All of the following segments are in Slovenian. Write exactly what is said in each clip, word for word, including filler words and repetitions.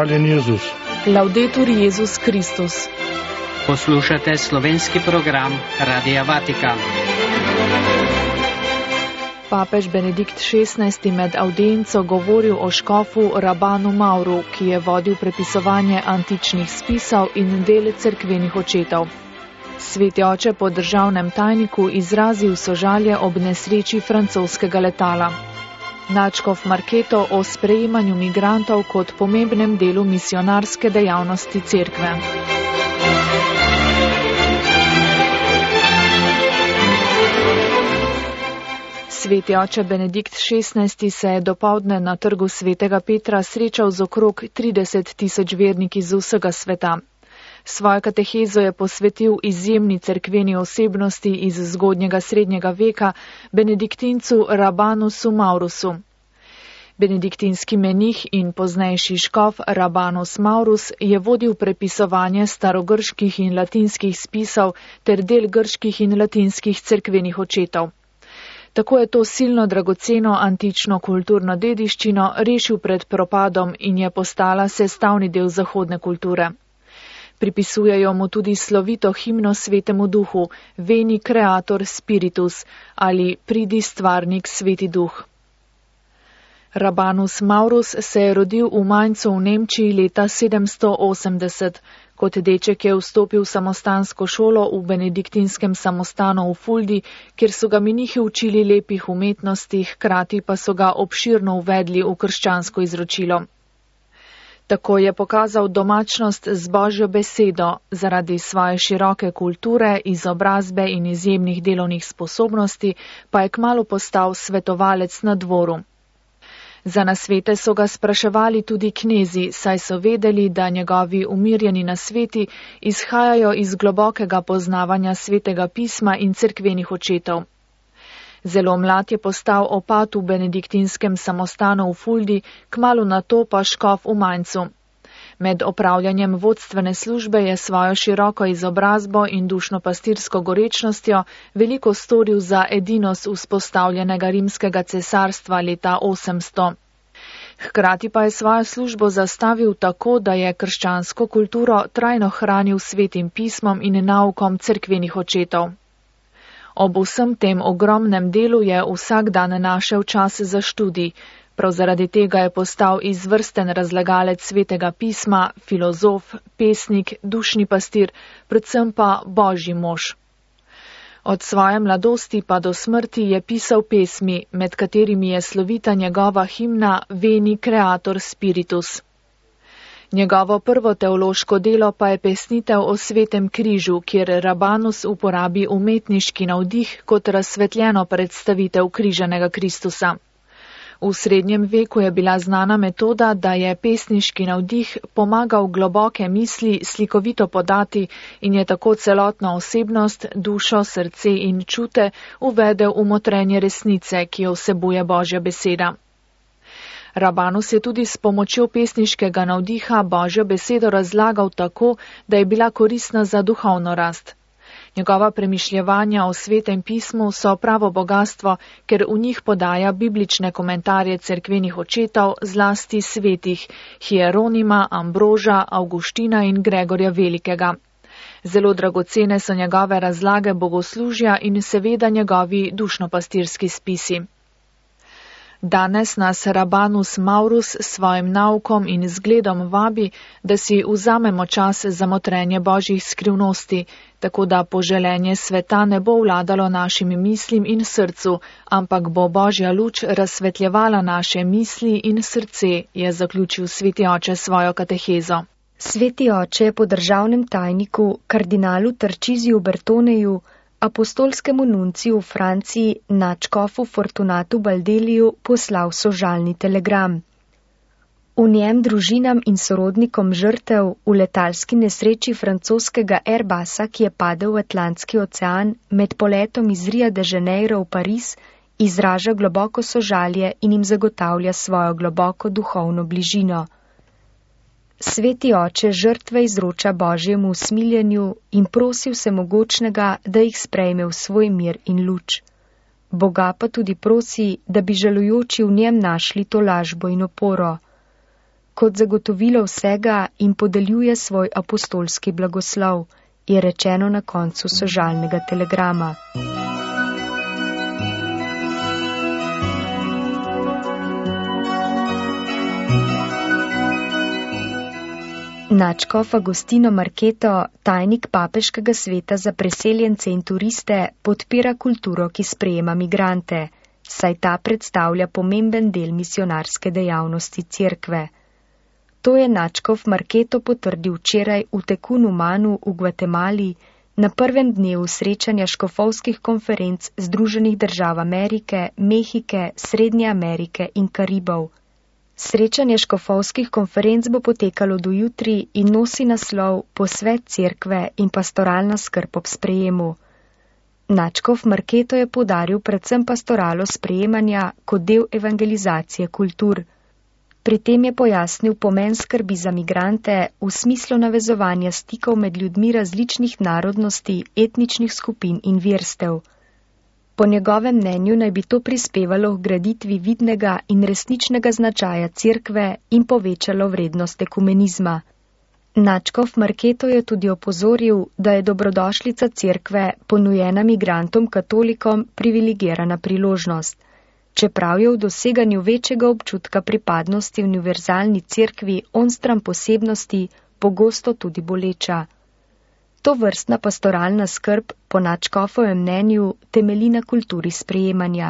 Hvaljen Jezus. Laudetur Jezus Kristus. Poslušate slovenski program Radia Vatikan. Papež Benedikt šestnajsti med audienco govoril o škofu Rabanu Mauru, ki je vodil prepisovanje antičnih spisov in del cerkvenih očetov. Sveti oče po državnem tajniku izrazil sožalje ob nesreči francoskega letala. Nadškof Marketo o sprejemanju migrantov kot pomembnem delu misionarske dejavnosti cerkve. Sveti oče Benedikt šestnajsti se je dopoldne na trgu svetega Petra srečal z okrog trideset tisoč verniki z vsega sveta. Svojo katehezo je posvetil izjemni cerkveni osebnosti iz zgodnjega srednjega veka, benediktincu Rabanusu Maurusu. Benediktinski menih in poznejši škof Rabanus Maurus je vodil prepisovanje starogrških in latinskih spisov ter del grških in latinskih cerkvenih očetov. Tako je to silno dragoceno antično kulturno dediščino rešil pred propadom in je postala sestavni del zahodne kulture. Pripisujejo mu tudi slovito himno Svetemu Duhu, Veni Creator Spiritus ali Pridi stvarnik Sveti Duh. Rabanus Maurus se je rodil v Mainzu v Nemčiji leta sedemsto osemdeset. Kot deček je vstopil v samostansko šolo v benediktinskem samostanu v Fuldi, kjer so ga menihi učili lepih umetnosti, hkrati pa so ga obširno uvedli v krščansko izročilo. Tako je pokazal domačnost z Božjo besedo, zaradi svoje široke kulture, izobrazbe in izjemnih delovnih sposobnosti pa je kmalu postal svetovalec na dvoru. Za nasvete so ga spraševali tudi knezi, saj so vedeli, da njegovi umirjeni nasveti izhajajo iz globokega poznavanja svetega pisma in cerkvenih očetov. Zelo mlad je postal opat v benediktinskem samostanu v Fuldi, kmalu nato pa škof v Mainzu. Med opravljanjem vodstvene službe je svojo široko izobrazbo in dušno-pastirsko gorečnostjo veliko storil za edinost vzpostavljenega rimskega cesarstva leta osemsto. Hkrati pa je svojo službo zastavil tako, da je krščansko kulturo trajno hranil svetim pismom in naukom cerkvenih očetov. Ob vsem tem ogromnem delu je vsak dan našel čas za študij. Prav zaradi tega je postal izvrsten razlagalec svetega pisma, filozof, pesnik, dušni pastir, predvsem pa božji mož. Od svoje mladosti pa do smrti je pisal pesmi, med katerimi je slovita njegova himna Veni Creator Spiritus. Njegovo prvo teološko delo pa je pesnitev o svetem križu, kjer Rabanus uporabi umetniški navdih kot razsvetljeno predstavitev križanega Kristusa. V srednjem veku je bila znana metoda, da je pesniški navdih pomagal globoke misli slikovito podati in je tako celotno osebnost, dušo, srce in čute uvedel v motrenje resnice, ki jo vsebuje Božja beseda. Rabanus je tudi s pomočjo pesniškega navdiha Božjo besedo razlagal tako, da je bila koristna za duhovno rast. Njegova premišljevanja o svetem pismu so pravo bogatstvo, ker v njih podaja biblične komentarje cerkvenih očetov, zlasti svetih, Hieronima, Ambroža, Avguština in Gregorja Velikega. Zelo dragocene so njegove razlage bogoslužja in seveda njegovi dušno-pastirski spisi. Danes nas Rabanus Maurus s svojim naukom in zgledom vabi, da si vzamemo čas za motrenje božjih skrivnosti, tako da poželenje sveta ne bo vladalo našim mislim in srcu, ampak bo Božja luč razsvetljevala naše misli in srce, je zaključil sveti oče svojo katehezo. Sveti oče je po državnem tajniku kardinalu Tarčiziju Bertoneju, apostolskemu nunciju v Franciji, nadškofu Fortunatu Baldeliju poslal sožalni telegram. V njem družinam in sorodnikom žrtev v letalski nesreči francoskega Airbusa, ki je padel v Atlantski ocean med poletom iz Ria de Janeiro v Pariz, izraža globoko sožalje in jim zagotavlja svojo globoko duhovno bližino. Sveti oče žrtve izroča Božjemu usmiljenju in prosi vsemogočnega, da jih sprejme v svoj mir in luč. Boga pa tudi prosi, da bi žalujoči v njem našli to lažbo in oporo. kot zagotovilo vsega in podeljuje svoj apostolski blagoslov, je rečeno na koncu sožalnega telegrama. Nadškof Agostino Marketo, tajnik papeškega sveta za preseljence in turiste, podpira kulturo, ki sprejema migrante, saj ta predstavlja pomemben del misionarske dejavnosti cerkve. To je nadškof Marketo potrdil včeraj v Tecumumanu v Gvatemali na prvem dnevu srečanja škofovskih konferenc Združenih držav Amerike, Mehike, Srednje Amerike in Karibov. Srečanje škofovskih konferenc bo potekalo do jutri in nosi naslov Posvet cerkve in pastoralna skrb ob sprejemu. Nadškof Marketo je poudaril predvsem pastoralo sprejemanja kot del evangelizacije kultur. Pri tem je pojasnil pomen skrbi za migrante v smislu navezovanja stikov med ljudmi različnih narodnosti, etničnih skupin in verstev. Po njegovem mnenju naj bi to prispevalo k graditvi vidnega in resničnega značaja cerkve in povečalo vrednost ekumenizma. Nadškof Marketo je tudi opozoril, da je dobrodošlica cerkve ponujena migrantom katolikom privilegirana priložnost, čeprav je v doseganju večjega občutka pripadnosti univerzalni cerkvi onstran posebnosti pogosto tudi boleča. To vrstna pastoralna skrb po nadškofovem mnenju temelji na kulturi sprejemanja.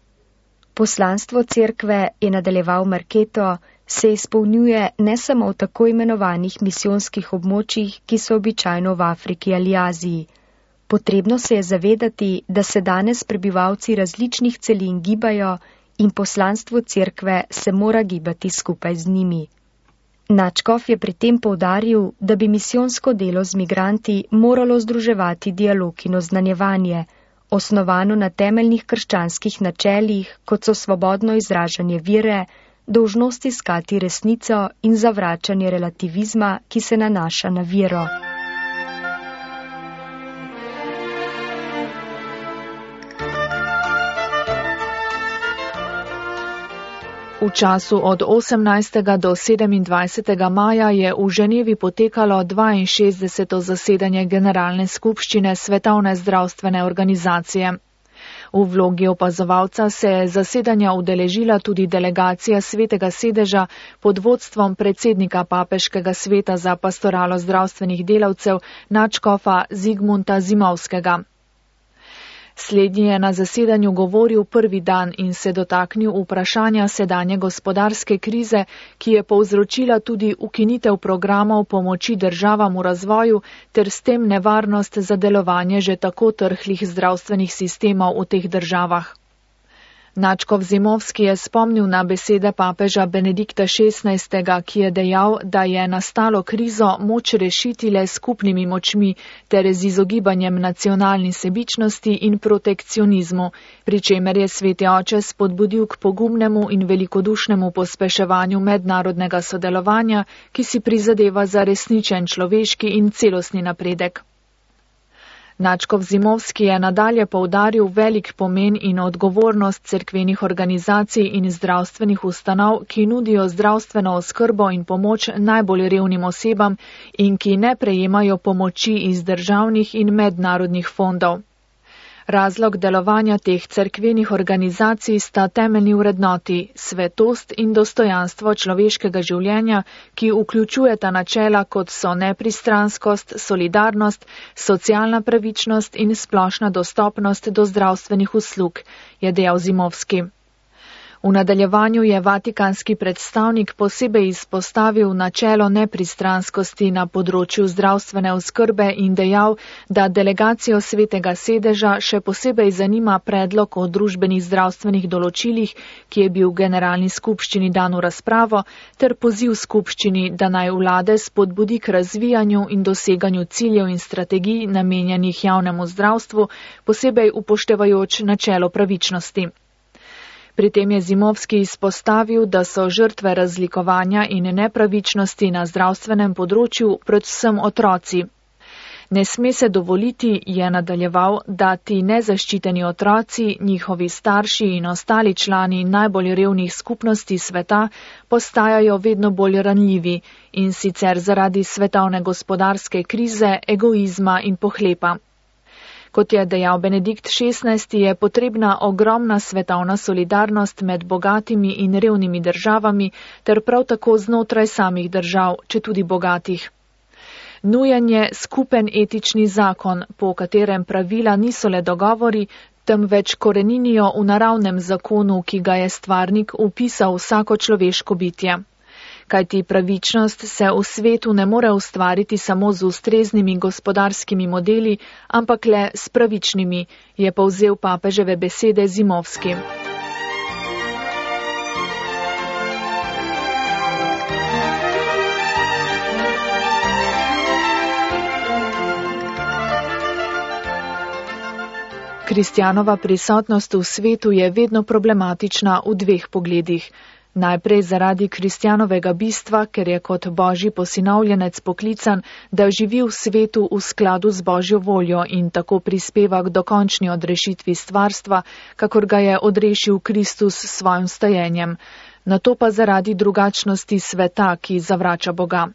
Poslanstvo cerkve, je nadaljeval Marketo, se izpolnjuje ne samo v tako imenovanih misijonskih območjih, ki so običajno v Afriki ali Aziji. Potrebno se je zavedati, da se danes prebivalci različnih celin gibajo in poslanstvo cerkve se mora gibati skupaj z njimi. Nadškof je pri tem poudaril, da bi misijonsko delo z migranti moralo združevati dialog in oznanjevanje, osnovano na temeljnih krščanskih načelih, kot so svobodno izražanje vere, dolžnost iskati resnico in zavračanje relativizma, ki se nanaša na vero. V času od osemnajstega do sedemindvajsetega maja je v Ženevi potekalo dvainšestdeseto zasedanje Generalne skupščine Svetovne zdravstvene organizacije. V vlogi opazovalca se je zasedanja udeležila tudi delegacija Svetega sedeža pod vodstvom predsednika Papeškega sveta za pastoralo zdravstvenih delavcev nadškofa Zigmunta Zimovskega. Slednji je na zasedanju govoril prvi dan in se dotaknil vprašanja sedanje gospodarske krize, ki je povzročila tudi ukinitev programov pomoči državam v razvoju ter s tem nevarnost za delovanje že tako trhlih zdravstvenih sistemov v teh državah. Nadškof Zimovski je spomnil na besede papeža Benedikta šestnajstega, ki je dejal, da je nastalo krizo moč rešiti le skupnimi močmi ter z izogibanjem nacionalni sebičnosti in protekcionizmu, pri čemer je sveti oče spodbudil k pogumnemu in velikodušnemu pospeševanju mednarodnega sodelovanja, ki si prizadeva za resničen človeški in celostni napredek. Nadškof Zimovski je nadalje poudaril velik pomen in odgovornost cerkvenih organizacij in zdravstvenih ustanov, ki nudijo zdravstveno oskrbo in pomoč najbolj revnim osebam in ki ne prejemajo pomoči iz državnih in mednarodnih fondov. Razlog delovanja teh cerkvenih organizacij sta temeljni vrednoti, svetost in dostojanstvo človeškega življenja, ki vključujeta načela, kot so nepristranskost, solidarnost, socialna pravičnost in splošna dostopnost do zdravstvenih uslug, je dejal Zimovski. V nadaljevanju je vatikanski predstavnik posebej izpostavil načelo nepristranskosti na področju zdravstvene oskrbe in dejal, da delegacijo Svetega sedeža še posebej zanima predlog o družbenih zdravstvenih določilih, ki je bil v Generalni skupščini dan v razpravo, ter poziv skupščini, da naj vlade spodbudi k razvijanju in doseganju ciljev in strategij namenjenih javnemu zdravstvu, posebej upoštevajoč načelo pravičnosti. Pri tem je Zimovski izpostavil, da so žrtve razlikovanja in nepravičnosti na zdravstvenem področju predvsem otroci. Ne sme se dovoliti, je nadaljeval, da ti nezaščiteni otroci, njihovi starši in ostali člani najbolj revnih skupnosti sveta postajajo vedno bolj ranljivi in sicer zaradi svetovne gospodarske krize, egoizma in pohlepa. Kot je dejal Benedikt šestnajsti, je potrebna ogromna svetovna solidarnost med bogatimi in revnimi državami ter prav tako znotraj samih držav, četudi bogatih. Nujen je skupen etični zakon, po katerem pravila niso le dogovori, temveč koreninijo v naravnem zakonu, ki ga je stvarnik vpisal vsako človeško bitje. Kajti pravičnost se v svetu ne more ustvariti samo z ustreznimi gospodarskimi modeli, ampak le s pravičnimi, je povzel papeževe besede Zimovski. Kristjanova prisotnost v svetu je vedno problematična v dveh pogledih. Najprej zaradi kristjanovega bistva, ker je kot božji posinovljenec poklican, da živi v svetu v skladu z božjo voljo in tako prispeva k dokončni odrešitvi stvarstva, kakor ga je odrešil Kristus s svojim stajenjem. Nato pa zaradi drugačnosti sveta, ki zavrača Boga.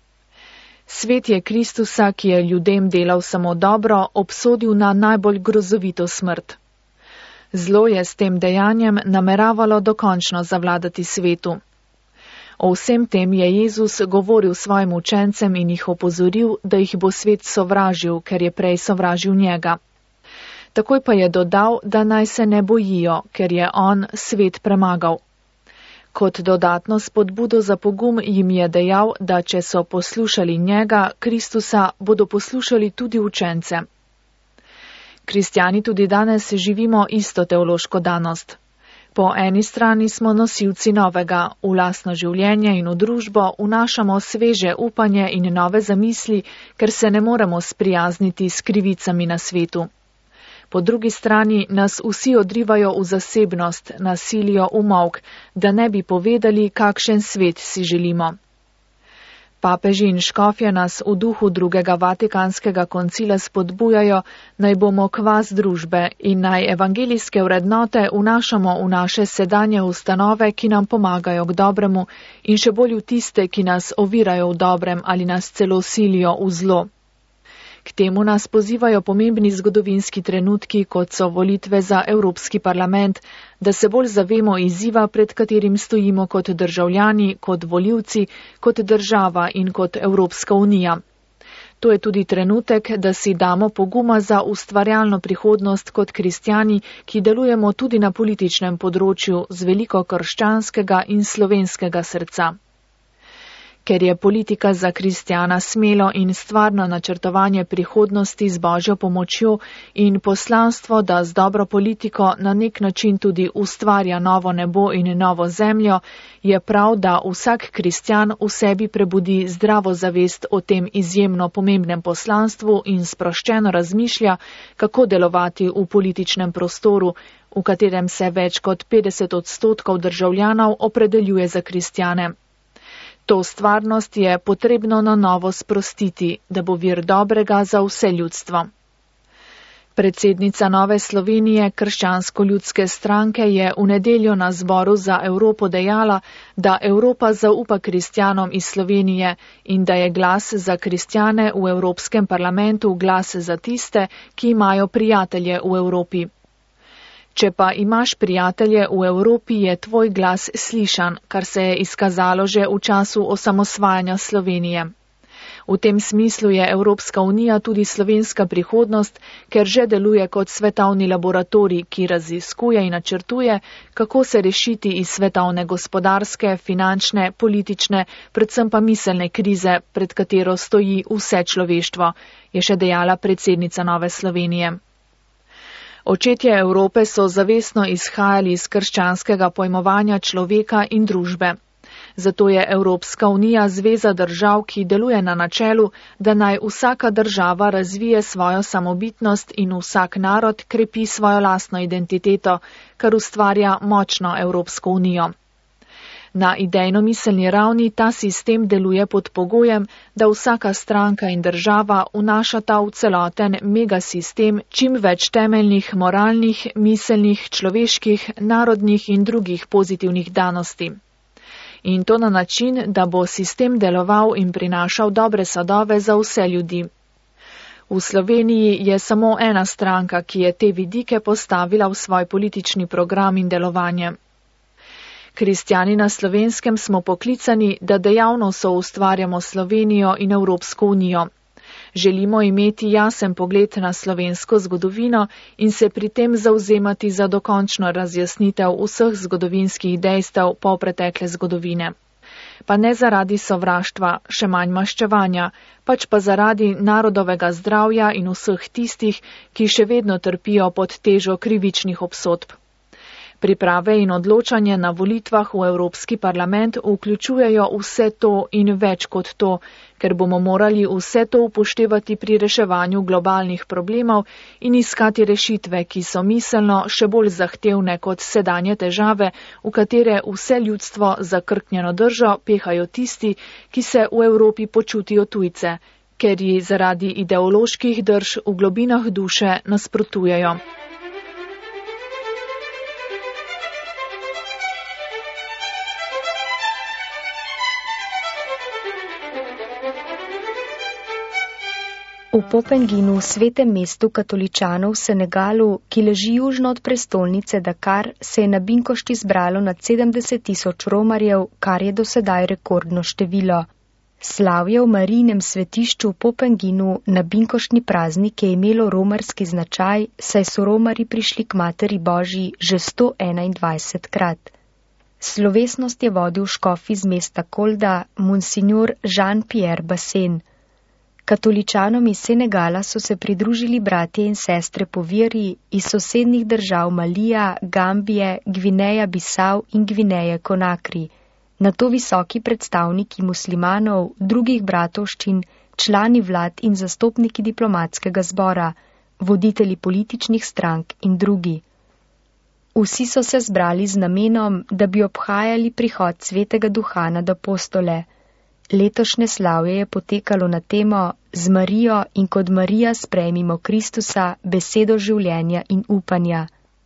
Svet je Kristusa, ki je ljudem delal samo dobro, obsodil na najbolj grozovito smrt. Zlo je s tem dejanjem nameravalo dokončno zavladati svetu. O vsem tem je Jezus govoril svojim učencem in jih opozoril, da jih bo svet sovražil, ker je prej sovražil njega. Takoj pa je dodal, da naj se ne bojijo, ker je on svet premagal. Kot dodatno spodbudo za pogum jim je dejal, da če so poslušali njega, Kristusa, bodo poslušali tudi učence. Kristjani tudi danes živimo isto teološko danost. Po eni strani smo nosilci novega, v lastno življenje in v družbo vnašamo sveže upanje in nove zamisli, ker se ne moremo sprijazniti s krivicami na svetu. Po drugi strani nas vsi odrivajo v zasebnost, nas silijo v molk, da ne bi povedali, kakšen svet si želimo. Papeži in škofje nas v duhu drugega vatikanskega koncila spodbujajo, naj bomo kvas družbe in naj evangelijske vrednote vnašamo v naše sedanje ustanove, ki nam pomagajo k dobremu, in še bolj v tiste, ki nas ovirajo v dobrem ali nas celo silijo v zlo. K temu nas pozivajo pomembni zgodovinski trenutki, kot so volitve za Evropski parlament, da se bolj zavemo izziva, pred katerim stojimo kot državljani, kot volivci, kot država in kot Evropska unija. To je tudi trenutek, da si damo poguma za ustvarjalno prihodnost kot kristjani, ki delujemo tudi na političnem področju z veliko krščanskega in slovenskega srca. Ker je politika za kristjana smelo in stvarno načrtovanje prihodnosti z božjo pomočjo in poslanstvo, da z dobro politiko na nek način tudi ustvarja novo nebo in novo zemljo, je prav, da vsak kristjan v sebi prebudi zdravo zavest o tem izjemno pomembnem poslanstvu in sproščeno razmišlja, kako delovati v političnem prostoru, v katerem se več kot petdeset odstotkov državljanov opredeljuje za kristjane. To stvarnost je potrebno na novo sprostiti, da bo vir dobrega za vse ljudstvo. Predsednica Nove Slovenije krščansko-ljudske stranke je v nedeljo na zboru za Evropo dejala, da Evropa zaupa kristjanom iz Slovenije in da je glas za kristjane v Evropskem parlamentu glas za tiste, ki imajo prijatelje v Evropi. Če pa imaš prijatelje v Evropi, je tvoj glas slišan, kar se je izkazalo že v času osamosvajanja Slovenije. V tem smislu je Evropska unija tudi slovenska prihodnost, ker že deluje kot svetovni laboratorij, ki raziskuje in načrtuje, kako se rešiti iz svetovne gospodarske, finančne, politične, predvsem pa miselne krize, pred katero stoji vse človeštvo, je še dejala predsednica Nove Slovenije. Očetje Evrope so zavestno izhajali iz krščanskega pojmovanja človeka in družbe. Zato je Evropska unija zveza držav, ki deluje na načelu, da naj vsaka država razvije svojo samobitnost in vsak narod krepi svojo lastno identiteto, kar ustvarja močno Evropsko unijo. Na idejno-miselni ravni ta sistem deluje pod pogojem, da vsaka stranka in država vnašata v celoten megasistem čim več temeljnih moralnih, miselnih, človeških, narodnih in drugih pozitivnih danosti. In to na način, da bo sistem deloval in prinašal dobre sadove za vse ljudi. V Sloveniji je samo ena stranka, ki je te vidike postavila v svoj politični program in delovanje. Kristjani na Slovenskem smo poklicani, da dejavno soustvarjamo Slovenijo in Evropsko unijo. Želimo imeti jasen pogled na slovensko zgodovino in se pri tem zauzemati za dokončno razjasnitev vseh zgodovinskih dejstev polpretekle zgodovine. Pa ne zaradi sovraštva, še manj maščevanja, pač pa zaradi narodovega zdravja in vseh tistih, ki še vedno trpijo pod težo krivičnih obsodb. Priprave in odločanje na volitvah v Evropski parlament vključujejo vse to in več kot to, ker bomo morali vse to upoštevati pri reševanju globalnih problemov in iskati rešitve, ki so miselno še bolj zahtevne kot sedanje težave, v katere vse ljudstvo zakrknjeno držo pehajo tisti, ki se v Evropi počutijo tujce, ker ji zaradi ideoloških drž v globinah duše nasprotujejo. V Popenginu, svetem mestu katoličanov v Senegalu, ki leži južno od prestolnice Dakar, se je na binkošti zbralo nad sedemdeset tisoč romarjev, kar je do sedaj rekordno število. Slavje v Marijinem svetišču v Popenginu na binkoštni praznik je imelo romarski značaj, saj so romari prišli k Materi Božji že sto enaindvajsetkrat. Slovesnost je vodil škof iz mesta Kolda, monsignor Jean-Pierre Bassin. Katoličanom iz Senegala so se pridružili bratje in sestre po veri iz sosednjih držav Malija, Gambije, Gvineja Bisau in Gvineje Konakri, nato visoki predstavniki muslimanov, drugih bratovščin, člani vlad in zastopniki diplomatskega zbora, voditelji političnih strank in drugi. Vsi so se zbrali z namenom, da bi obhajali prihod svetega duha nad apostole. Letošnje slavje je potekalo na temo Z Marijo in kot Marija sprejmimo Kristusa, besedo življenja in upanja.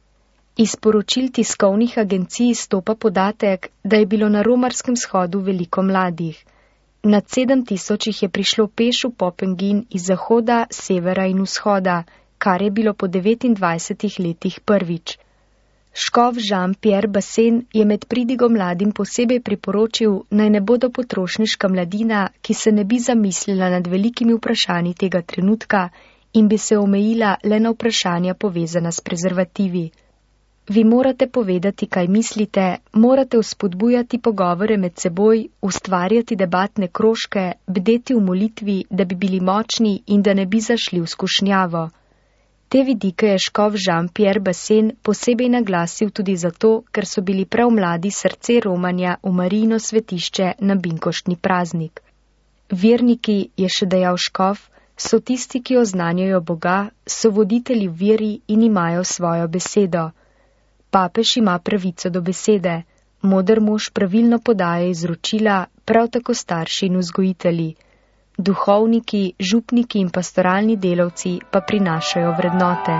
Iz poročil tiskovnih agencij izstopa podatek, da je bilo na romarskem shodu veliko mladih. Nad sedem tisoč jih je prišlo peš v Popengin iz zahoda, severa in vzhoda, kar je bilo po devetindvajsetih letih prvič. Škof Jean-Pierre Bassin je med pridigo mladim posebej priporočil, naj ne bodo potrošniška mladina, ki se ne bi zamislila nad velikimi vprašanji tega trenutka in bi se omejila le na vprašanja povezana s prezervativi. Vi morate povedati, kaj mislite, morate vzpodbujati pogovore med seboj, ustvarjati debatne krožke, bdeti v molitvi, da bi bili močni in da ne bi zašli v skušnjavo. Te vidike je škof Jean-Pierre Bassin posebej naglasil tudi zato, ker so bili prav mladi srce romanja v Marijino svetišče na binkoštni praznik. Verniki, je še dejal škof, so tisti, ki oznanjajo Boga, so voditelji v veri in imajo svojo besedo. Papež ima pravico do besede, moder mož pravilno podaja izročila, prav tako starši in vzgojitelji. Duhovniki, župniki in pastoralni delavci pa prinašajo vrednote.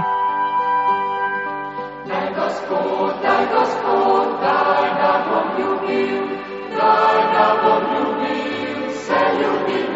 Daj Gospod, daj Gospod, daj da bom ljubil, daj da bom ljubil, se ljubil.